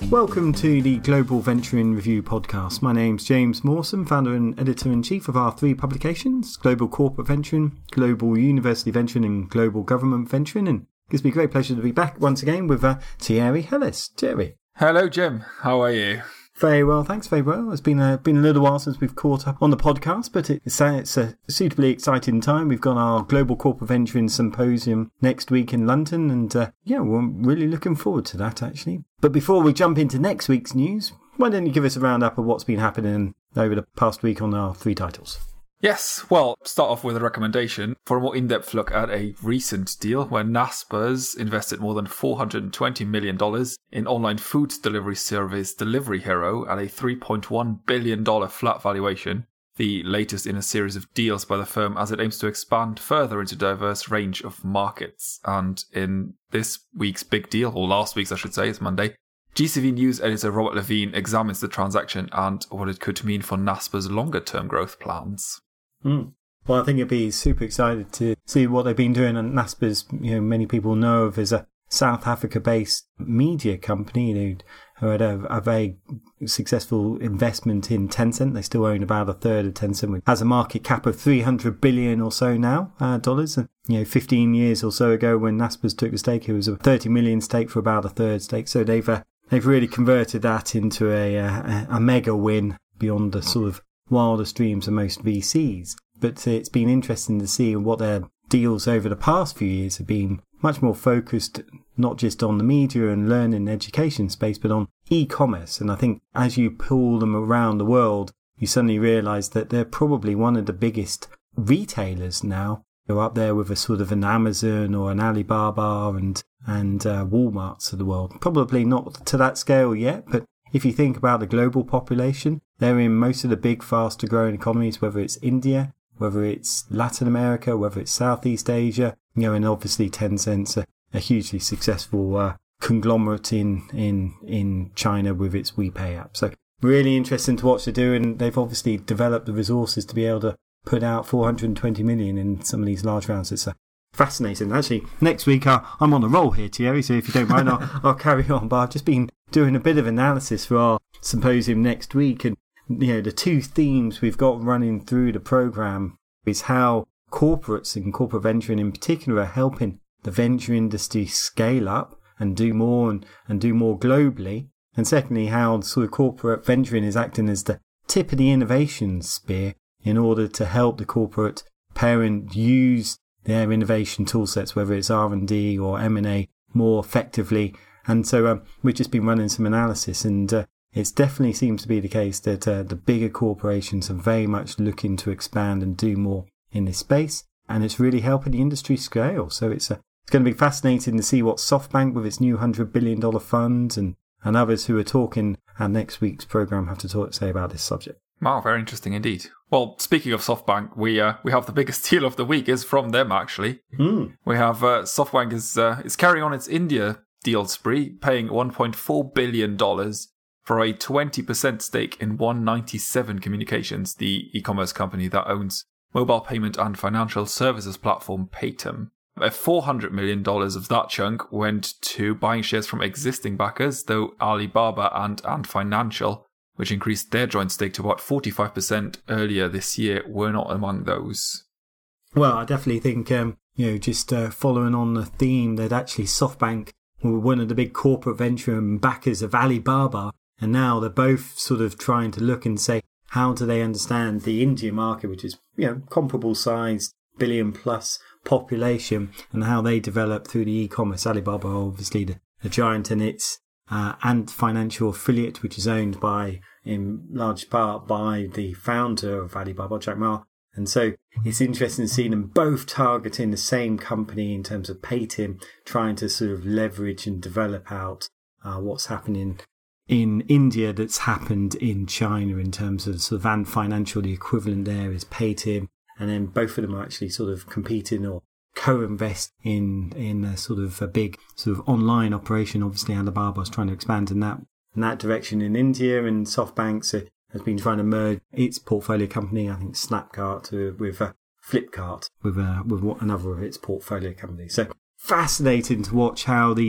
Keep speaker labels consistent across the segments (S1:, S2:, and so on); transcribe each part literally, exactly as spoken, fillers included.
S1: Welcome to the Global Venture in Review podcast. My name's James Mawson, founder and editor-in-chief of our three publications, Global Corporate Venturing, Global University Venturing and Global Government Venturing. And it gives me a great pleasure to be back once again with uh, Thierry Hellis. Thierry.
S2: Hello, Jim. How are you?
S1: Very well, thanks, very well. It's been a, been a little while since we've caught up on the podcast, but it's a, it's a suitably exciting time. We've got our Global Corporate Venturing Symposium next week in London, and uh, yeah, we're really looking forward to that, actually. But before we jump into next week's news, why don't you give us a roundup of what's been happening over the past week on our three titles?
S2: Yes, well, start off with a recommendation for a more in-depth look at a recent deal where Naspers invested more than four hundred twenty million dollars in online food delivery service Delivery Hero at a three point one billion dollars flat valuation, the latest in a series of deals by the firm as it aims to expand further into a diverse range of markets. And in this week's big deal, or last week's I should say, it's Monday, G C V News editor Robert Levine examines the transaction and what it could mean for Naspers' longer-term growth plans.
S1: Mm. Well, I think it'd be super excited to see what they've been doing. And Naspers, you know, many people know of as a South Africa-based media company, you know, who had a, a very successful investment in Tencent. They still own about a third of Tencent, which has a market cap of three hundred billion or so now, uh, dollars. And, you know, fifteen years or so ago when Naspers took the stake, it was a thirty million stake for about a third stake. So they've, uh, they've really converted that into a, a, a mega win beyond the sort of wildest dreams of most V Cs. But it's been interesting to see what their deals over the past few years have been much more focused, not just on the media and learning and education space, but on e-commerce. And I think as you pull them around the world, you suddenly realise that they're probably one of the biggest retailers now. They're up there with a sort of an Amazon or an Alibaba and, and uh, Walmarts of the world. Probably not to that scale yet, but if you think about the global population, they're in most of the big, faster growing economies, whether it's India, whether it's Latin America, whether it's Southeast Asia, you know, and obviously Tencent's a, a hugely successful uh, conglomerate in, in, in China with its WePay app. So really interesting to watch they do, and they've obviously developed the resources to be able to put out four hundred twenty million in some of these large rounds. It's uh, fascinating. Actually, next week uh, I'm on a roll here, Thierry, so if you don't mind, I'll, I'll carry on. But I've just been doing a bit of analysis for our symposium next week, and you know, the two themes we've got running through the program is how corporates and corporate venturing in particular are helping the venture industry scale up and do more and, and do more globally. And secondly, how sort of corporate venturing is acting as the tip of the innovation spear in order to help the corporate parent use their innovation tool sets, whether it's R and D or M and A, more effectively. And so um, we've just been running some analysis, and uh, it definitely seems to be the case that uh, the bigger corporations are very much looking to expand and do more in this space, and it's really helping the industry scale. So it's, uh, it's going to be fascinating to see what SoftBank with its new one hundred billion dollars fund and, and others who are talking at next week's programme have to talk, say about this subject.
S2: Wow, very interesting indeed. Well, speaking of SoftBank, we uh, we have the biggest deal of the week is from them, actually.
S1: Mm.
S2: We have uh, SoftBank is uh, is carrying on its India deal spree, paying one point four billion dollars for a twenty percent stake in one ninety-seven Communications, the e-commerce company that owns mobile payment and financial services platform Paytm. four hundred million dollars of that chunk went to buying shares from existing backers, though Alibaba and Ant Financial, which increased their joint stake to about forty-five percent earlier this year, were not among those.
S1: Well, I definitely think, um, you know, just uh, following on the theme that actually SoftBank were one of the big corporate venture backers of Alibaba, and now they're both sort of trying to look and say, how do they understand the India market, which is, you know, comparable sized, billion plus population, and how they develop through the e-commerce. Alibaba, obviously the, the giant, and its uh, Ant Financial affiliate, which is owned by, in large part, by the founder of Alibaba, Jack Ma. And so it's interesting to see them both targeting the same company in terms of Paytm, trying to sort of leverage and develop out uh, what's happening in India that's happened in China in terms of sort of Ant Financial. The equivalent there is Paytm, and then both of them are actually sort of competing or co-invest in in a sort of a big sort of online operation. Obviously, Alibaba is trying to expand in that in that direction in India, and SoftBank so, has been trying to merge its portfolio company, I think Snapcart, uh, with uh, Flipkart, with uh, with another of its portfolio companies. So fascinating to watch how these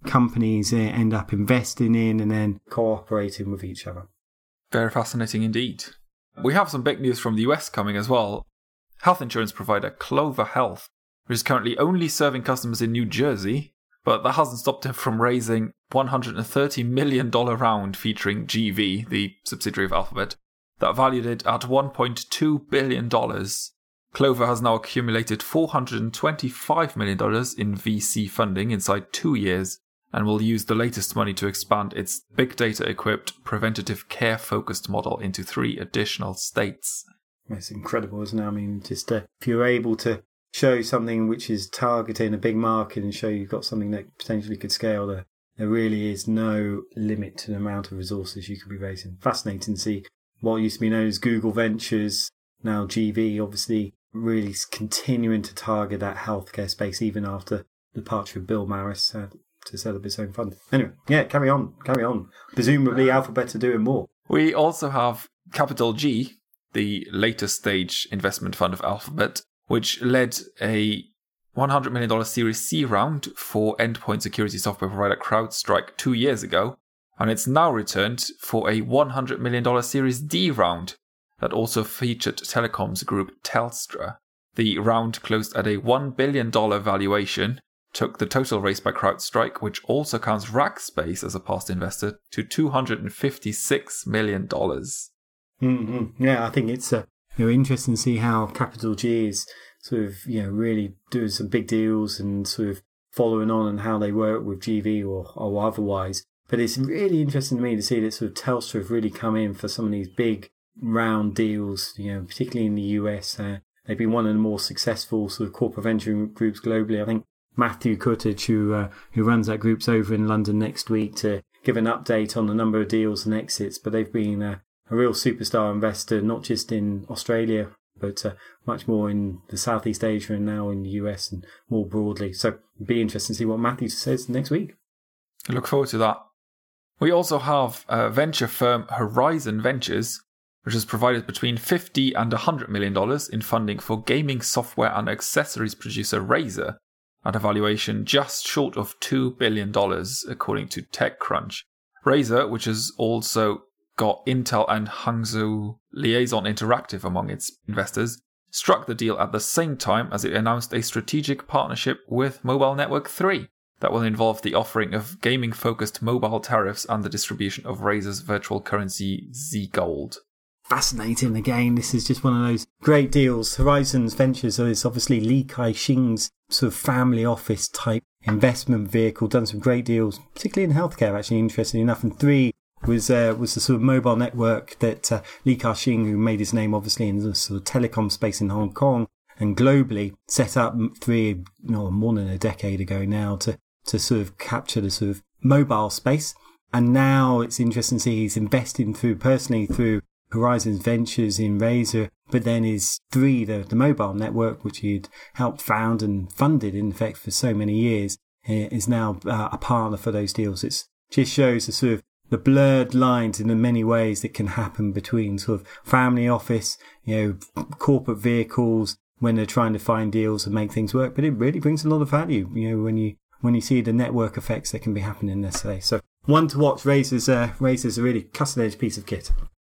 S1: companies uh, end up investing in and then cooperating with each other.
S2: Very fascinating indeed. We have some big news from the U S coming as well. Health insurance provider Clover Health, which is currently only serving customers in New Jersey, but that hasn't stopped it from raising one hundred thirty million dollars round featuring G V, the subsidiary of Alphabet, that valued it at one point two billion dollars. Clover has now accumulated four hundred twenty-five million dollars in V C funding inside two years and will use the latest money to expand its big data-equipped preventative care-focused model into three additional states.
S1: It's incredible, isn't it? I mean, just uh, if you're able to show something which is targeting a big market and show you've got something that potentially could scale, there, there really is no limit to the amount of resources you could be raising. Fascinating to see what used to be known as Google Ventures, now G V, obviously really continuing to target that healthcare space even after the departure of Bill Maris uh, to set up its own fund. Anyway, yeah, carry on, carry on. Presumably Alphabet are doing more.
S2: We also have Capital G, the later stage investment fund of Alphabet, which led a one hundred million dollars Series C round for endpoint security software provider CrowdStrike two years ago, and it's now returned for a one hundred million dollars Series D round that also featured telecoms group Telstra. The round closed at a one billion dollars valuation, took the total raised by CrowdStrike, which also counts Rackspace as a past investor, to two hundred fifty-six million dollars.
S1: Mm-hmm. Yeah, I think it's uh, you know, interesting to see how Capital G is sort of, you know, really doing some big deals and sort of following on and how they work with G V or, or otherwise. But it's really interesting to me to see that sort of Telstra have really come in for some of these big round deals, you know, particularly in the U S. Uh, they've been one of the more successful sort of corporate venture groups globally. I think Matthew Cottedge, who uh, who runs that group's over in London next week to give an update on the number of deals and exits. But they've been uh, a real superstar investor, not just in Australia, but uh, much more in the Southeast Asia and now in the U S and more broadly. So it'd be interesting to see what Matthew says next week.
S2: I look forward to that. We also have uh, venture firm Horizon Ventures, which has provided between fifty and one hundred million dollars in funding for gaming software and accessories producer Razer, at a valuation just short of two billion dollars, according to TechCrunch. Razer, which has also got Intel and Hangzhou Liaison Interactive among its investors, struck the deal at the same time as it announced a strategic partnership with Mobile Network three that will involve the offering of gaming-focused mobile tariffs and the distribution of Razer's virtual currency Z Gold.
S1: Fascinating. Again, this is just one of those great deals. Horizons Ventures is obviously Li Ka-shing's sort of family office type investment vehicle, done some great deals, particularly in healthcare, actually, interesting enough. And three was uh, was the sort of mobile network that uh, Li Ka-shing, who made his name obviously in the sort of telecom space in Hong Kong and globally, set up three, no, more than a decade ago now to, to sort of capture the sort of mobile space. And now it's interesting to see he's investing through, personally through Horizons Ventures in Razer, but then is three, the, the mobile network, which he'd helped found and funded in effect for so many years, is now uh, a partner for those deals. It just shows the sort of the blurred lines in the many ways that can happen between sort of family office, you know, corporate vehicles when they're trying to find deals and make things work. But it really brings a lot of value, you know, when you when you see the network effects that can be happening there today. So one to watch. Razer's uh, Razer's a really cutting edge piece of kit.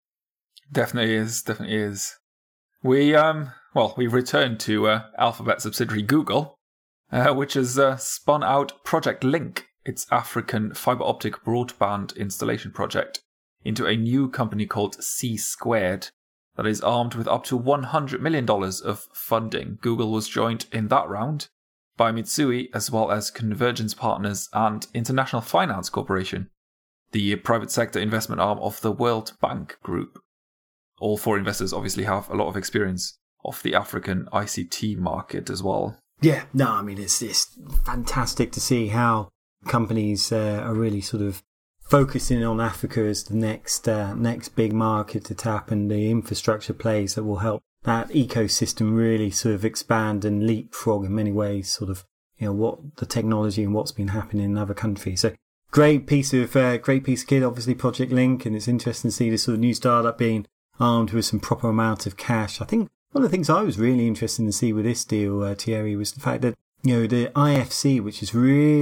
S2: Definitely is, definitely is. We, um, well, we returned to uh, Alphabet subsidiary Google, uh, which has uh, spun out Project Link, its African fiber optic broadband installation project, into a new company called C Squared that is armed with up to one hundred million dollars of funding. Google was joined in that round by Mitsui, as well as Convergence Partners and International Finance Corporation, the private sector investment arm of the World Bank Group. All four investors obviously have a lot of experience of the African I C T market as well.
S1: Yeah, no, I mean, it's, it's fantastic to see how companies uh, are really sort of focusing on Africa as the next uh, next big market to tap, and the infrastructure plays that will help that ecosystem really sort of expand and leapfrog in many ways, sort of, you know, what the technology and what's been happening in other countries. So great piece of uh, great piece of kit, obviously Project Link, and it's interesting to see this sort of new startup being armed with some proper amount of cash. I think one of the things I was really interested to see with this deal, uh, Thierry, was the fact that, you know, the I F C, which is really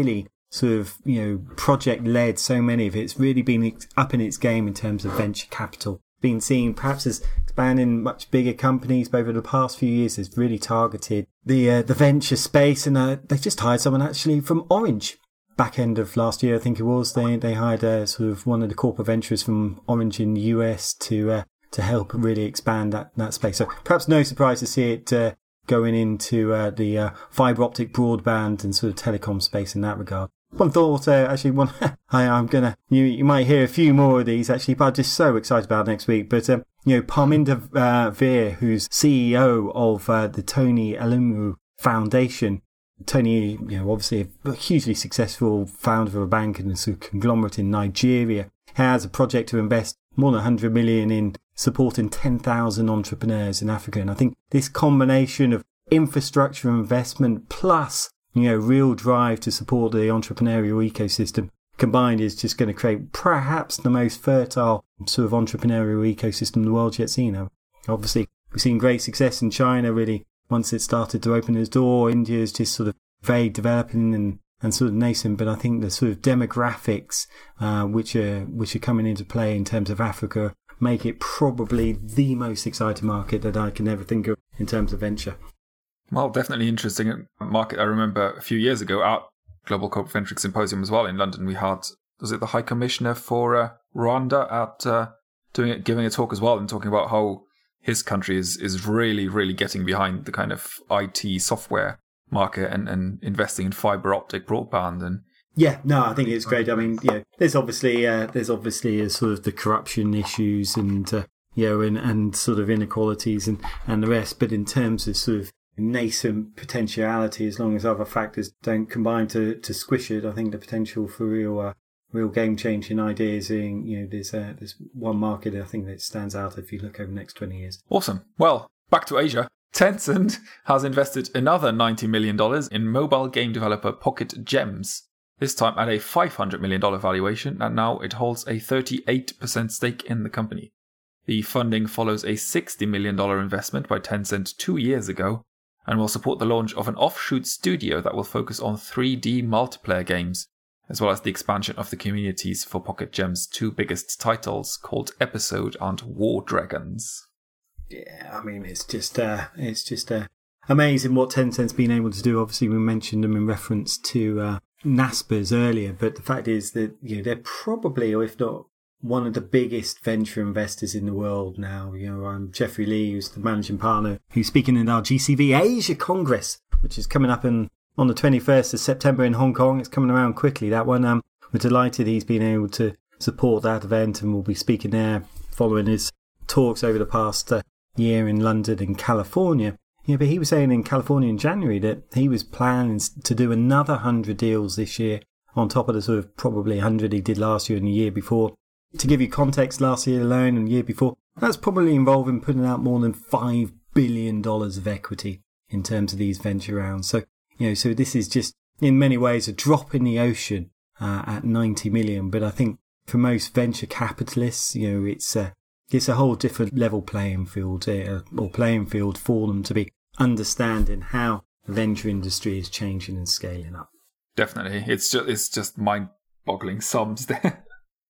S1: sort of, you know, project-led, so many of it. It's really been up in its game in terms of venture capital. Been seen perhaps as expanding much bigger companies, but over the past few years has really targeted the uh, the venture space, and uh, they've just hired someone actually from Orange. Back end of last year, I think it was, they they hired uh, sort of one of the corporate ventures from Orange in the U S to uh, to help really expand that, that space. So perhaps no surprise to see it uh, going into uh, the uh, fibre optic broadband and sort of telecom space in that regard. One thought, uh, actually, one I, I'm gonna you you might hear a few more of these actually, but I'm just so excited about next week. But um, you know, Parminder uh, Veer, who's C E O of uh, the Tony Elumelu Foundation. Tony, you know, obviously a hugely successful founder of a bank and a conglomerate in Nigeria, has a project to invest more than one hundred million in supporting ten thousand entrepreneurs in Africa. And I think this combination of infrastructure investment plus, you know, real drive to support the entrepreneurial ecosystem combined is just going to create perhaps the most fertile sort of entrepreneurial ecosystem the world's yet seen. Obviously, we've seen great success in China, really. Once it started to open its door, India is just sort of very developing and, and sort of nascent. But I think the sort of demographics uh, which are which are coming into play in terms of Africa make it probably the most exciting market that I can ever think of in terms of venture.
S2: Well, definitely interesting market. I remember a few years ago at Global Corporate Venture Symposium as well in London, we had, was it the High Commissioner for uh, Rwanda at uh, doing it, giving a talk as well and talking about how his country is, is really, really getting behind the kind of I T software market and, and investing in fibre optic broadband. And
S1: yeah, no, I think it's great. I mean, yeah, there's obviously uh, there's obviously a sort of the corruption issues and uh, you know and, and sort of inequalities and, and the rest. But in terms of sort of nascent potentiality, as long as other factors don't combine to, to squish it, I think the potential for real uh, real game changing ideas in, you know, there's uh, there's one market I think that stands out if you look over the next twenty years.
S2: Awesome. Well, back to Asia. Tencent has invested another ninety million dollars in mobile game developer Pocket Gems, this time at a five hundred million dollars valuation, and now it holds a thirty-eight percent stake in the company. The funding follows a sixty million dollars investment by Tencent two years ago and will support the launch of an offshoot studio that will focus on three D multiplayer games, as well as the expansion of the communities for Pocket Gems' two biggest titles called Episode and War Dragons.
S1: Yeah, I mean, it's just uh, it's just uh, amazing what Tencent's been able to do. Obviously, we mentioned them in reference to uh, Naspers earlier, but the fact is that, you know, they're probably, or if not, one of the biggest venture investors in the world now. You know, um, Jeffrey Lee, who's the managing partner, who's speaking at our G C V Asia Congress, which is coming up in, on the twenty-first of September in Hong Kong. It's coming around quickly, that one. Um, we're delighted he's been able to support that event, and will be speaking there following his talks over the past uh, year in London and California. Yeah, but he was saying in California in January that he was planning to do another one hundred deals this year on top of the sort of probably one hundred he did last year and the year before. To give you context, last year alone and the year before, that's probably involving putting out more than five billion dollars of equity in terms of these venture rounds. So, you know, so this is just in many ways a drop in the ocean uh, at ninety million. But I think for most venture capitalists, you know, it's a, it's a whole different level playing field uh, or playing field for them to be understanding how the venture industry is changing and scaling up.
S2: Definitely. It's just, it's just mind-boggling sums there.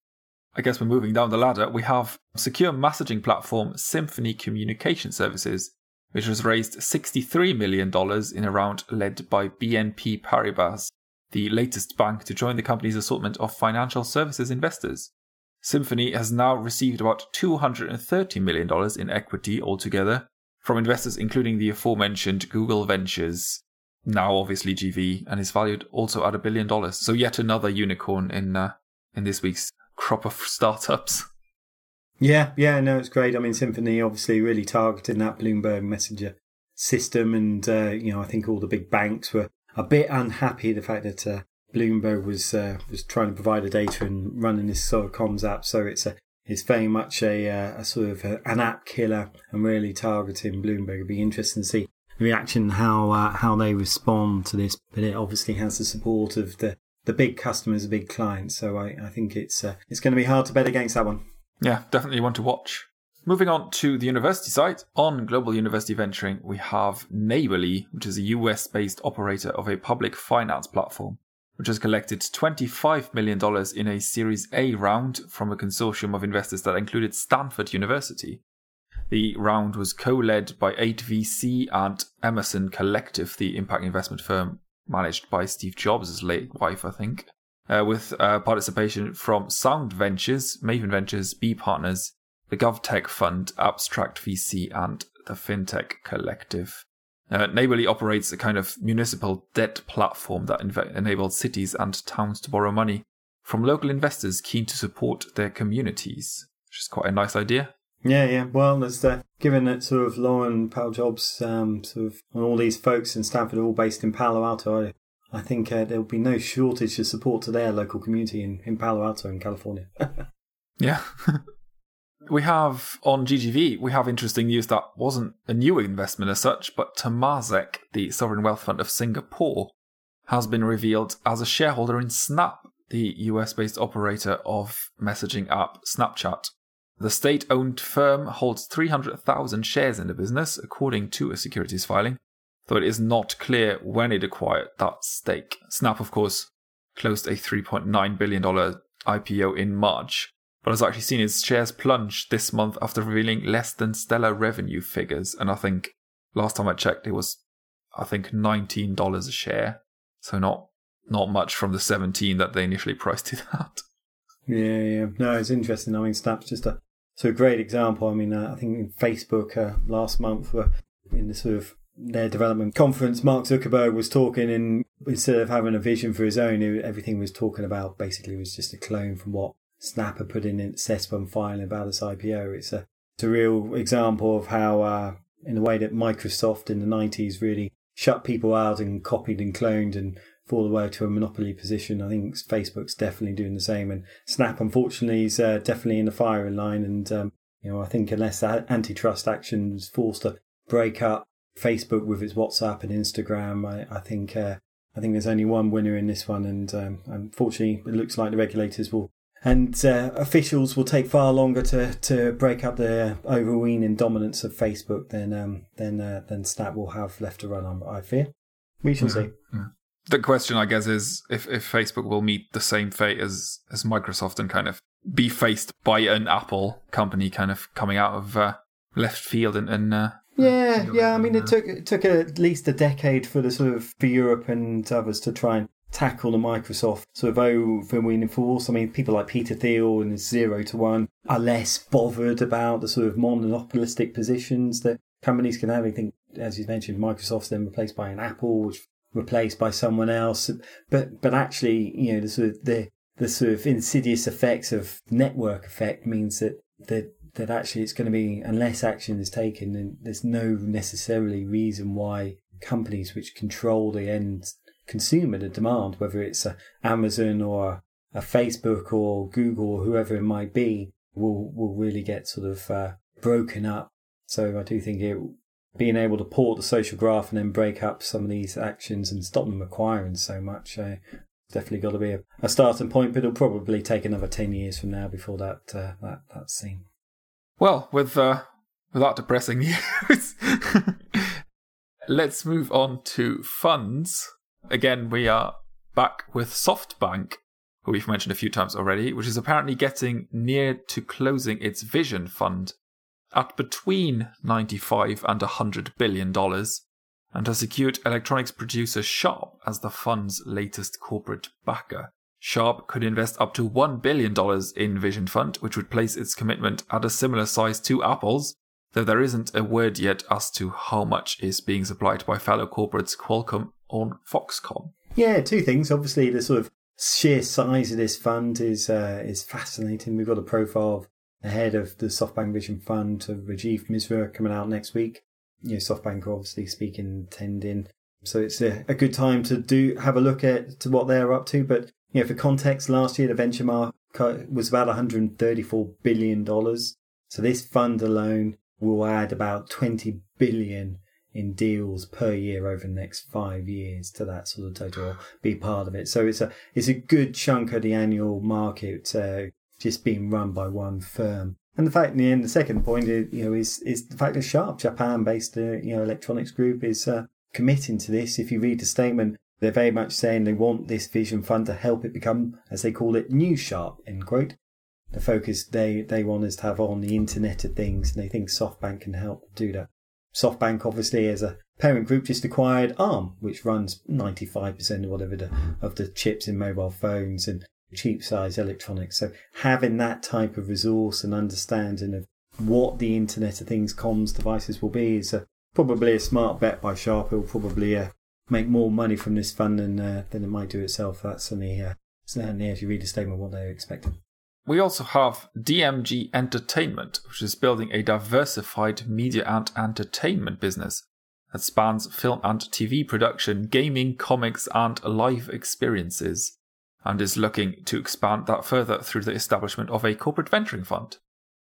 S2: I guess we're moving down the ladder. We have secure messaging platform Symphony Communication Services, which has raised sixty-three million dollars in a round led by B N P Paribas, the latest bank to join the company's assortment of financial services investors. Symphony has now received about two hundred thirty million dollars in equity altogether from investors including the aforementioned Google Ventures, now obviously G V, and is valued also at a billion dollars. So yet another unicorn in uh, in this week's crop of startups.
S1: Yeah, yeah, no, it's great. I mean, Symphony obviously really targeting that Bloomberg Messenger system, and uh, you know, I think all the big banks were a bit unhappy the fact that uh, Bloomberg was uh, was trying to provide the data and running this sort of comms app. So it's a it's very much a, a sort of a, an app killer and really targeting Bloomberg. It'd be interesting to see the reaction, how uh, how they respond to this. But it obviously has the support of the the big customers, the big clients. So I, I think it's uh, it's going to be hard to bet against that one.
S2: Yeah, definitely one to watch. Moving on to the university side, on Global University Venturing, we have Neighbourly, which is a U S-based operator of a public finance platform, which has collected twenty-five million dollars in a Series A round from a consortium of investors that included Stanford University. The round was co-led by eight V C and Emerson Collective, the impact investment firm managed by Steve Jobs' late wife, I think, uh, with uh, participation from Sound Ventures, Maven Ventures, B Partners, the GovTech Fund, Abstract V C, and the FinTech Collective. Uh, Neighbourly operates a kind of municipal debt platform that inv- enables cities and towns to borrow money from local investors keen to support their communities, which is quite a nice idea.
S1: Yeah, yeah. Well, there's uh, given that sort of Lauren Powell Jobs, um, sort of, and all these folks in Stanford are all based in Palo Alto. I, I think uh, there'll be no shortage of support to their local community in, in Palo Alto in California.
S2: Yeah. We have, on G G V, we have interesting news that wasn't a new investment as such, but Temasek, the sovereign wealth fund of Singapore, has been revealed as a shareholder in Snap, the U S-based operator of messaging app Snapchat. The state-owned firm holds three hundred thousand shares in the business, according to a securities filing, though it is not clear when it acquired that stake. Snap, of course, closed a three point nine billion dollars I P O in March, but has actually seen its shares plunge this month after revealing less than stellar revenue figures. And I think last time I checked, it was, I think, nineteen dollars a share. So not not much from the seventeen that they initially priced it at.
S1: Yeah, yeah. No, it's interesting. I mean, Snap's just a, so a great example. I mean, uh, I think in Facebook uh, last month were in the sort of their development conference, Mark Zuckerberg was talking, and instead of having a vision for his own, everything he was talking about basically was just a clone from what Snap had put in its S one filing about its I P O. It's a, it's a real example of how, uh, in the way that Microsoft in the nineties really shut people out and copied and cloned and fall away to a monopoly position. I think Facebook's definitely doing the same. And Snap, unfortunately, is uh, definitely in the firing line. And, um, you know, I think unless antitrust action is forced to break up Facebook with its WhatsApp and Instagram, I, I think uh, I think there's only one winner in this one. And um, unfortunately, it looks like the regulators will And uh, officials will take far longer to, to break up the overweening dominance of Facebook than um, than uh, than Snap will have left to run on, I fear. We shall
S2: yeah,
S1: see.
S2: Yeah. The question, I guess, is if, if Facebook will meet the same fate as, as Microsoft and kind of be faced by an Apple company kind of coming out of uh, left field and... and uh,
S1: yeah, yeah. I mean, it took it took at least a decade for the sort of for Europe and others to try and tackle the Microsoft sort of overweening force. I mean, people like Peter Thiel and Zero to One are less bothered about the sort of monopolistic positions that companies can have. I think, as you mentioned, Microsoft's then replaced by an Apple, which replaced by someone else. But but actually, you know, the sort of the the sort of insidious effects of network effect means that that that actually it's going to be, unless action is taken, then there's no necessarily reason why companies which control the end consumer, the demand, whether it's a Amazon or a Facebook or Google or whoever it might be, will will really get sort of uh, broken up. So I do think it being able to port the social graph and then break up some of these actions and stop them acquiring so much, uh, definitely got to be a, a starting point. But it'll probably take another ten years from now before that uh, that that's seen.
S2: Well, with uh, with that depressing news, let's move on to funds. Again, we are back with SoftBank, who we've mentioned a few times already, which is apparently getting near to closing its Vision Fund at between ninety-five and one hundred billion dollars, and has secured electronics producer Sharp as the fund's latest corporate backer. Sharp could invest up to one billion dollars in Vision Fund, which would place its commitment at a similar size to Apple's, though there isn't a word yet as to how much is being supplied by fellow corporates Qualcomm or Foxconn.
S1: Yeah, two things. Obviously, the sort of sheer size of this fund is uh, is fascinating. We've got a profile of the head of the SoftBank Vision Fund, Rajiv Misra, coming out next week. You know, SoftBank are obviously speaking, attending. So it's a, a good time to do have a look at to what they're up to. But you know, for context, last year the venture market was about one hundred thirty-four billion dollars. So this fund alone will add about twenty billion dollars in deals per year over the next five years to that sort of total, be part of it. So it's a it's a good chunk of the annual market uh, just being run by one firm. And the fact, in the end, the second point is, you know, is is the fact that Sharp, Japan-based uh, you know electronics group, is uh, committing to this. If you read the statement, They're very much saying they want this vision fund to help it become, as they call it, News Sharp, end quote. The focus they, they want us to have on the Internet of Things, and they think SoftBank can help do that. SoftBank, obviously, as a parent group, just acquired ARM, which runs ninety-five percent or whatever the, of the chips in mobile phones and cheap size electronics. So having that type of resource and understanding of what the Internet of Things comms devices will be is a, probably a smart bet by Sharp. It will probably uh, make more money from this fund than, uh, than it might do itself. That's certainly, uh, certainly as you read the statement, what they're expecting.
S2: We also have D M G Entertainment, which is building a diversified media and entertainment business that spans film and T V production, gaming, comics, and live experiences, and is looking to expand that further through the establishment of a corporate venturing fund.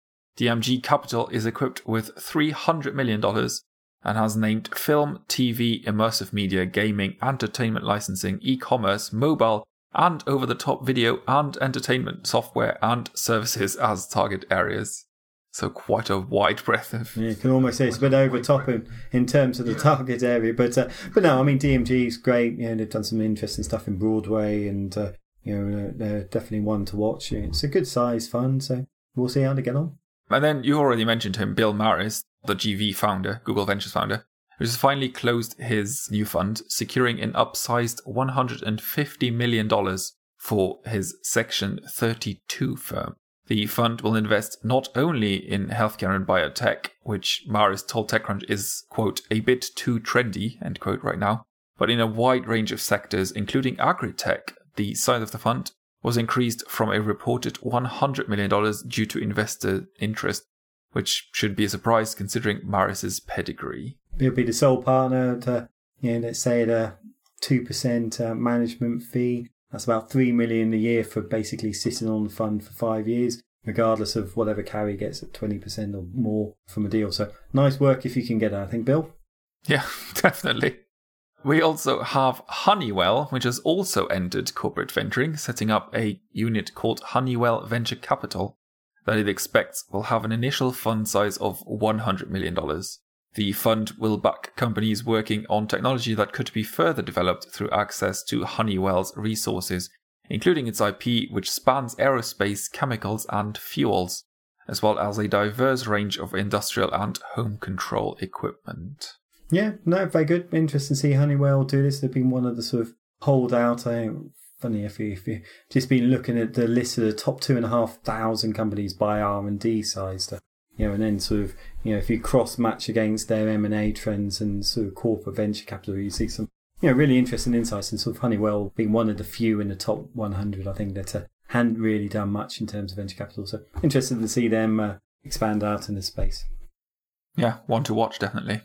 S2: D M G Capital is equipped with three hundred million dollars and has named film, T V, immersive media, gaming, entertainment licensing, e-commerce, mobile, and over-the-top video and entertainment software and services as target areas. So quite a wide breadth of...
S1: Yeah, you can almost say it's a bit over-top in, in terms of the target area. But uh, but no, I mean, D M G is great. You know, they've done some interesting stuff in Broadway, and uh, you know, they're definitely one to watch. It's a good-sized fund, so we'll see how they get on.
S2: And then you already mentioned him, Bill Maris, the G V founder, Google Ventures founder, who has finally closed his new fund, securing an upsized one hundred fifty million dollars for his Section thirty-two firm. The fund will invest not only in healthcare and biotech, which Maris told TechCrunch is, quote, a bit too trendy, end quote, right now, but in a wide range of sectors, including agri-tech. The size of the fund was increased from a reported one hundred million dollars due to investor interest, which should be a surprise considering Maris's pedigree.
S1: He'll be the sole partner to, you know, let's say at a two percent uh, management fee. That's about three million dollars a year for basically sitting on the fund for five years, regardless of whatever carry gets at twenty percent or more from a deal. So nice work if you can get that, I think, Bill.
S2: Yeah, definitely. We also have Honeywell, which has also entered corporate venturing, setting up a unit called Honeywell Venture Capital that it expects will have an initial fund size of one hundred million dollars. The fund will back companies working on technology that could be further developed through access to Honeywell's resources, including its I P, which spans aerospace, chemicals, and fuels, as well as a diverse range of industrial and home control equipment.
S1: Yeah, no, very good. Interesting to see Honeywell do this. They've been one of the sort of holdout. I think, funny if you if you just been looking at the list of the top two and a half thousand companies by R and D size. To, You know, and then sort of, you know, if you cross-match against their M and A trends and sort of corporate venture capital, you see some, you know, really interesting insights. And sort of Honeywell being one of the few in the top one hundred, I think that uh, hadn't really done much in terms of venture capital. So interested to see them uh, expand out in this space.
S2: Yeah, one to watch, definitely.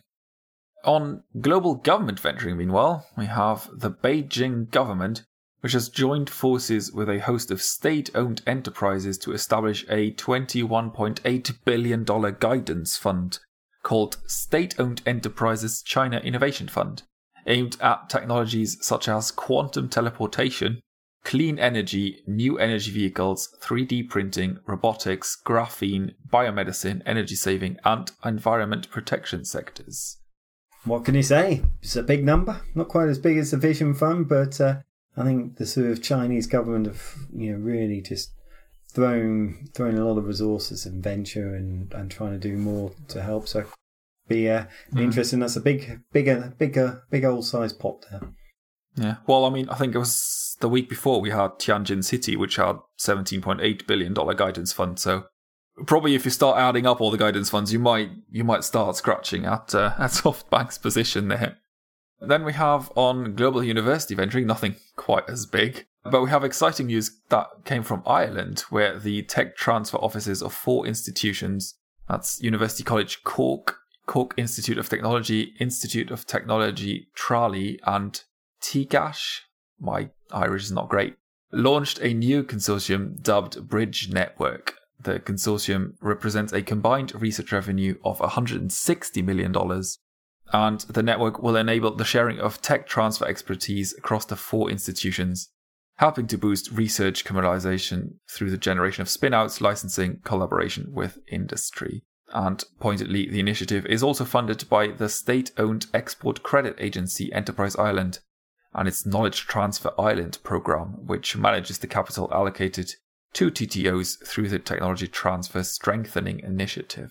S2: On global government venturing, meanwhile, we have the Beijing government, which has joined forces with a host of state-owned enterprises to establish a twenty-one point eight billion dollars guidance fund called State-Owned Enterprises China Innovation Fund, aimed at technologies such as quantum teleportation, clean energy, new energy vehicles, three D printing, robotics, graphene, biomedicine, energy saving, and environment protection sectors.
S1: What can you say? It's a big number. Not quite as big as the Vision Fund, but... Uh... I think the sort of Chinese government have, you know, really just thrown thrown a lot of resources in venture and, and trying to do more to help. So, be uh, mm. interesting. That's a big, bigger, bigger, big old size pot there.
S2: Yeah. Well, I mean, I think it was the week before we had Tianjin City, which had seventeen point eight billion dollars guidance fund. So, probably if you start adding up all the guidance funds, you might you might start scratching at uh, at SoftBank's position there. Then we have on global university venturing, nothing quite as big, but we have exciting news that came from Ireland, where the tech transfer offices of four institutions, that's University College Cork, Cork Institute of Technology, Institute of Technology Tralee, and T GASH, my Irish is not great, launched a new consortium dubbed Bridge Network. The consortium represents a combined research revenue of one hundred sixty million dollars. And the network will enable the sharing of tech transfer expertise across the four institutions, helping to boost research commercialization through the generation of spin-outs, licensing, collaboration with industry. And pointedly, the initiative is also funded by the state-owned export credit agency Enterprise Ireland, and its Knowledge Transfer Island program, which manages the capital allocated to T T Os through the Technology Transfer Strengthening Initiative.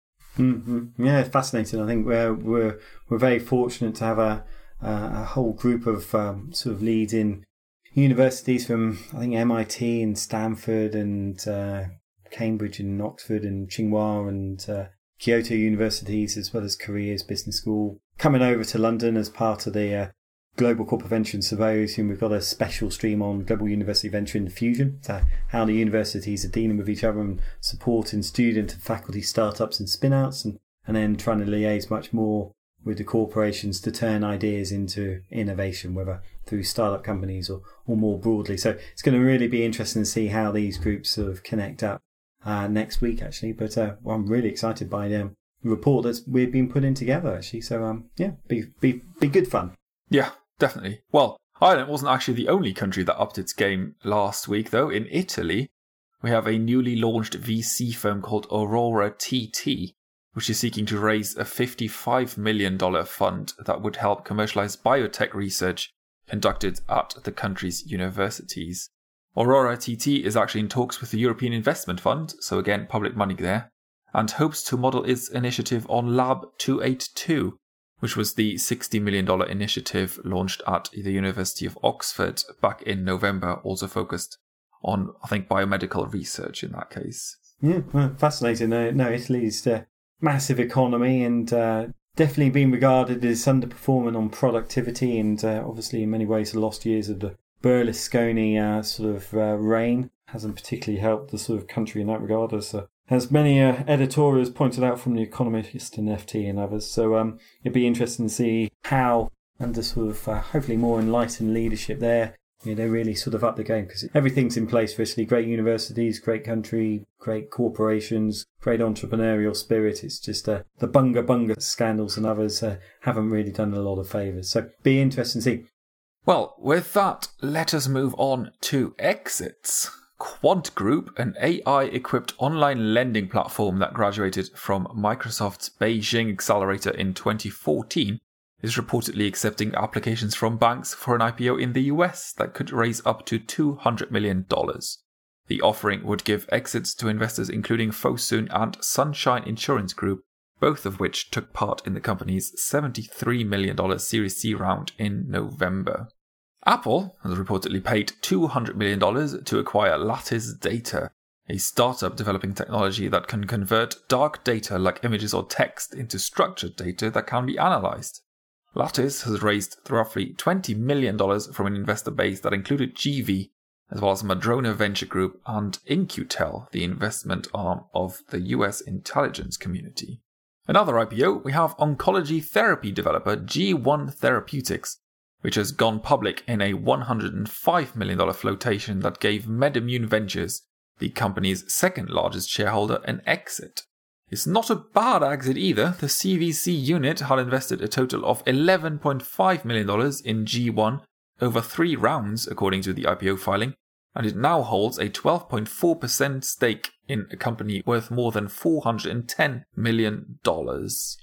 S1: Mm-hmm. Yeah, it's fascinating. I think we're we're we're very fortunate to have a a whole group of um, sort of leading universities from I think M I T and Stanford and uh, Cambridge and Oxford and Tsinghua and uh, Kyoto universities, as well as Korea's business school, coming over to London as part of the uh, Global Corporate Venture Symposium. We've got a special stream on Global University Venture and Fusion, so how the universities are dealing with each other and supporting student and faculty startups and spin-outs, and, and then trying to liaise much more with the corporations to turn ideas into innovation, whether through startup companies or, or more broadly. So it's going to really be interesting to see how these groups sort of connect up uh, next week, actually. But uh, well, I'm really excited by the um, report that we've been putting together, actually. So um, yeah, be be be good fun.
S2: Yeah, definitely. Well, Ireland wasn't actually the only country that upped its game last week, though. In Italy, we have a newly launched V C firm called Aurora T T, which is seeking to raise a fifty-five million dollars fund that would help commercialize biotech research conducted at the country's universities. Aurora T T is actually in talks with the European Investment Fund, so again, public money there, and hopes to model its initiative on Lab two eighty-two, which was the sixty million dollars initiative launched at the University of Oxford back in November, also focused on, I think, biomedical research in that case.
S1: Yeah, well, fascinating. Uh, no, Italy's a massive economy and uh, definitely been regarded as underperforming on productivity, and uh, obviously in many ways the lost years of the Berlusconi uh, sort of uh, reign hasn't particularly helped the sort of country in that regard, as uh, as many uh, editorials pointed out from The Economist and F T and others. So um, it'd be interesting to see how, under sort of uh, hopefully more enlightened leadership there, you know, they really sort of up the game, because everything's in place for Italy. Great universities, great country, great corporations, great entrepreneurial spirit. It's just uh, the bunga bunga scandals and others uh, haven't really done a lot of favours. So be interesting to see.
S2: Well, with that, let us move on to exits. Quant Group, an A I-equipped online lending platform that graduated from Microsoft's Beijing Accelerator in twenty fourteen, is reportedly accepting applications from banks for an I P O in the U S that could raise up to two hundred million dollars. The offering would give exits to investors including Fosun and Sunshine Insurance Group, both of which took part in the company's seventy-three million dollars Series C round in November. Apple has reportedly paid two hundred million dollars to acquire Lattice Data, a startup developing technology that can convert dark data like images or text into structured data that can be analysed. Lattice has raised roughly twenty million dollars from an investor base that included G V, as well as Madrona Venture Group and In-Q-Tel, the investment arm of the U S intelligence community. Another I P O, we have oncology therapy developer G one Therapeutics, which has gone public in a one hundred five million dollars flotation that gave MedImmune Ventures, the company's second largest shareholder, an exit. It's not a bad exit either. The C V C unit had invested a total of eleven point five million dollars in G one over three rounds, according to the I P O filing, and it now holds a twelve point four percent stake in a company worth more than four hundred ten million dollars.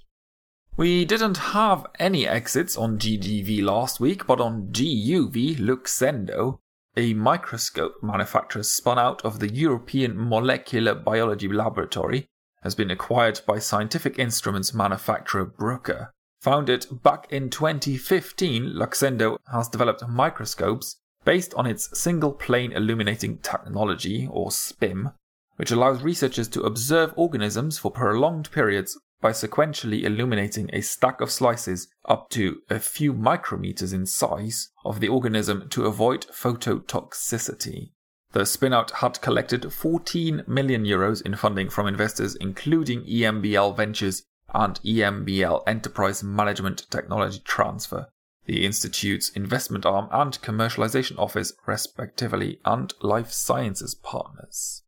S2: We didn't have any exits on G G V last week, but on G U V, Luxendo, a microscope manufacturer spun out of the European Molecular Biology Laboratory, has been acquired by scientific instruments manufacturer Bruker. Founded back in twenty fifteen, Luxendo has developed microscopes based on its single-plane illuminating technology, or S P I M, which allows researchers to observe organisms for prolonged periods by sequentially illuminating a stack of slices up to a few micrometers in size of the organism to avoid phototoxicity. The spin-out had collected fourteen million euros in funding from investors including E M B L Ventures and E M B L Enterprise Management Technology Transfer, the Institute's investment arm and commercialization office respectively, and life sciences partners.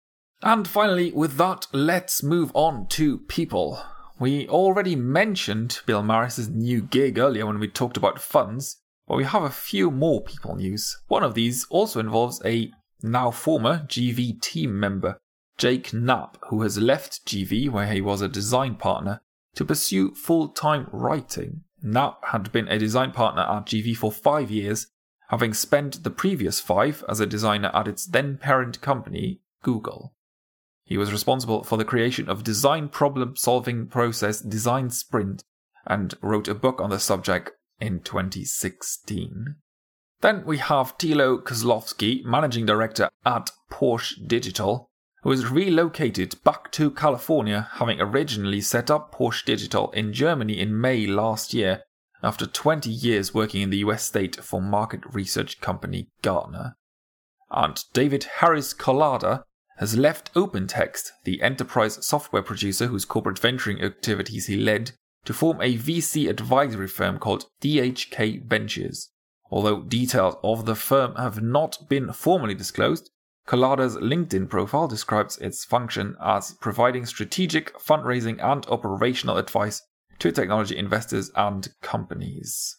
S2: And finally, with that, let's move on to people. We already mentioned Bill Maris's new gig earlier when we talked about funds, but we have a few more people news. One of these also involves a now former G V team member, Jake Knapp, who has left G V, where he was a design partner, to pursue full-time writing. Knapp had been a design partner at G V for five years, having spent the previous five as a designer at its then-parent company, Google. He was responsible for the creation of design problem-solving process Design Sprint and wrote a book on the subject in twenty sixteen. Then we have Thilo Kozlowski, managing director at Porsche Digital, who was relocated back to California, having originally set up Porsche Digital in Germany in May last year, after twenty years working in the U S state for market research company Gartner. And David Harris Collada has left OpenText, the enterprise software producer whose corporate venturing activities he led, to form a V C advisory firm called D H K Ventures. Although details of the firm have not been formally disclosed, Collada's LinkedIn profile describes its function as providing strategic, fundraising and operational advice to technology investors and companies.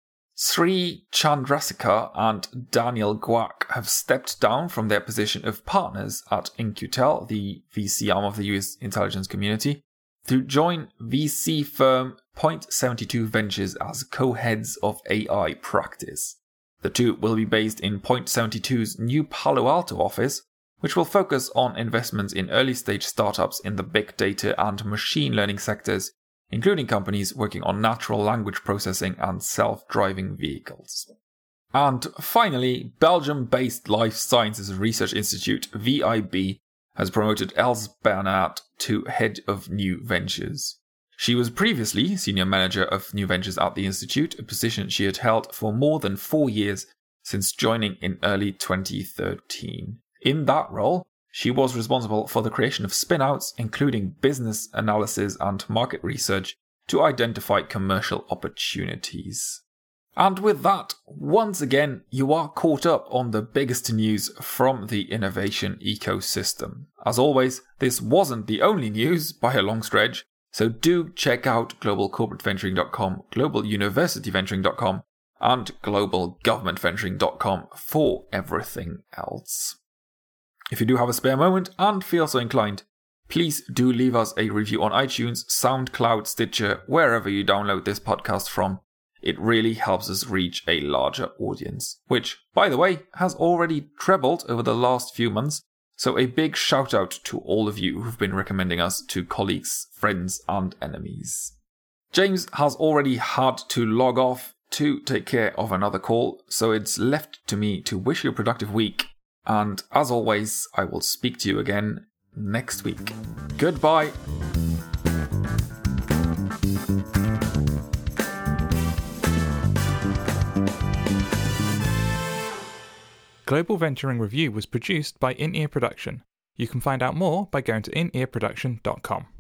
S2: Sri Chandrasekhar and Daniel Guak have stepped down from their position of partners at In-Q-Tel, the V C arm of the U S intelligence community, to join V C firm Point seventy-two Ventures as co-heads of A I practice. The two will be based in Point seventy-two's new Palo Alto office, which will focus on investments in early-stage startups in the big data and machine learning sectors, including companies working on natural language processing and self-driving vehicles. And finally, Belgium-based Life Sciences Research Institute, V I B, has promoted Els Bernard to head of New Ventures. She was previously senior manager of New Ventures at the Institute, a position she had held for more than four years since joining in early twenty thirteen. In that role, she was responsible for the creation of spin-outs, including business analysis and market research, to identify commercial opportunities. And with that, once again, you are caught up on the biggest news from the innovation ecosystem. As always, this wasn't the only news by a long stretch, so do check out global corporate venturing dot com, global university venturing dot com, and global government venturing dot com for everything else. If you do have a spare moment and feel so inclined, please do leave us a review on iTunes, SoundCloud, Stitcher, wherever you download this podcast from. It really helps us reach a larger audience, which, by the way, has already trebled over the last few months. So a big shout out to all of you who've been recommending us to colleagues, friends and enemies. James has already had to log off to take care of another call, so it's left to me to wish you a productive week. And as always, I will speak to you again next week. Goodbye.
S3: Global Venturing Review was produced by In-Ear Production. You can find out more by going to in ear production dot com.